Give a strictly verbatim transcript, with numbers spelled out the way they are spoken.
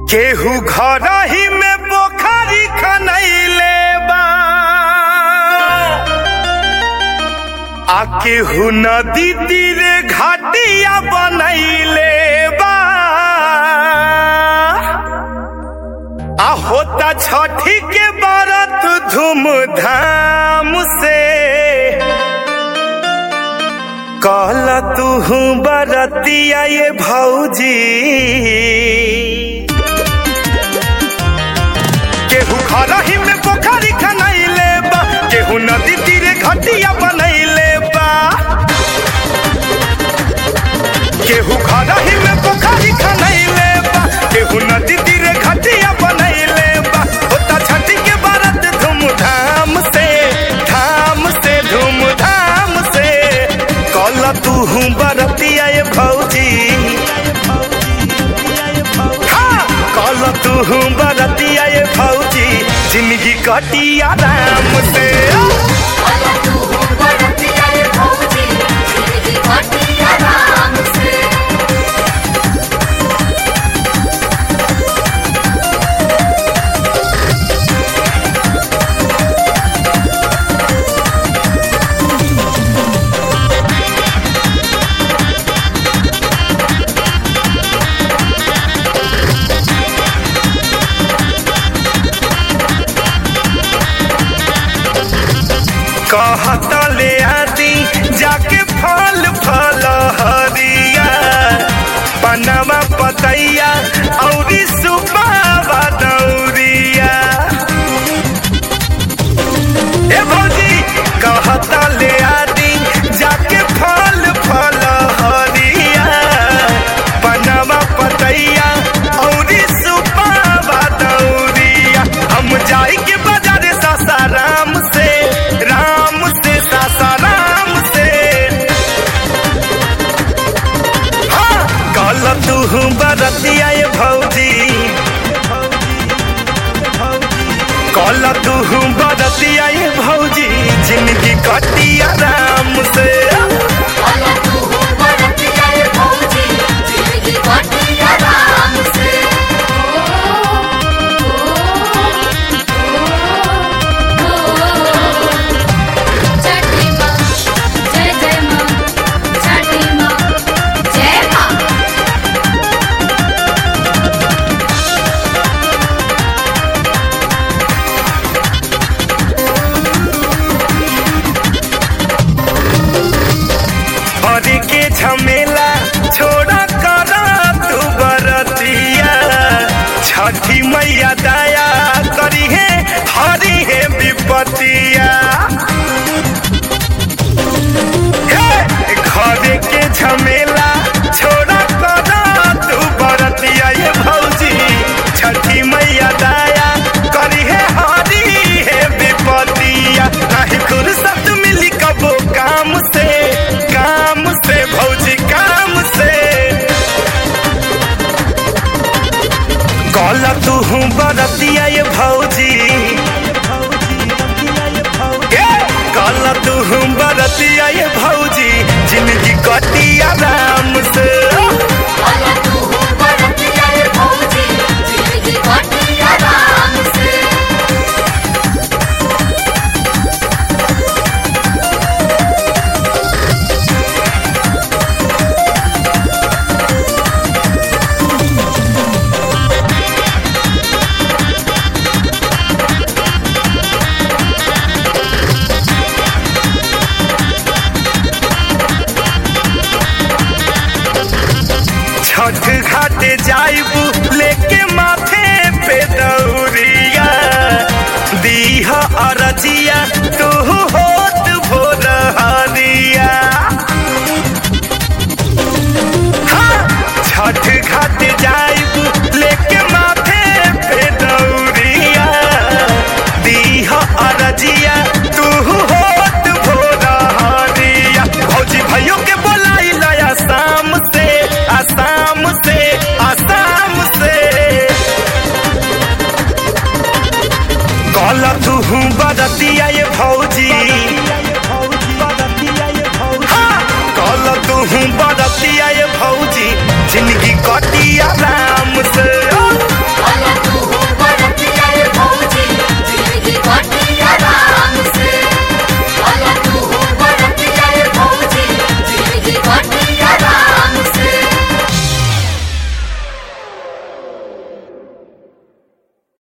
केहू घर ही में पोखरी खनैले बा आ केहू नदी तीरे घाटिया बनैले बा। आ होता छठी के व्रत धूमधाम से कहला तू बरतिया ये भौजी। केहू घर ही में पोखरी खनैले बा केहू नदी तीरे घाटिया बनैले बा। केहू घर ही में पोखरी खनैले बा केहू नदी तीरे घाटिया बनैले बा। होता छठी के व्रत धूमधाम से धाम से धूमधाम से कहला तू बरतिया ये भौजी। हाँ कहला तू बरतिया ये भौजी जिंदगी कटी आराम से। कहता ले आती जाके फल फल हरिया पनवा पतैया और सुबावा दौरिया। ए भौजी कहता ले आती जाके फल फल हरिया पनवा पतैया और सुबावा दौरिया। हम जाई के बाजार सासाराम से तू बरतिया ये भौजी। कहला तू बरतिया ये भौजी जिंदगी कटी आराम से। के झमेला छोड़ा करा तू बरतिया छठी मैया दया करी है हरी है विपतिया। घर के झमेला छोड़ा करा तू बरतिया ये भौजी छठी मैया दया करी है हरी है विपतिया। नहीं फुर्सत मिली कबो काम से काम से भौजी काम से कहला तू बरतिया ये भौजी। कहला तू बरतिया ये भौजी जिंदगी कटी आराम से। छठ घाटे जाइबू लेके माथे पे दौरिया दीहा अरजिया तू हो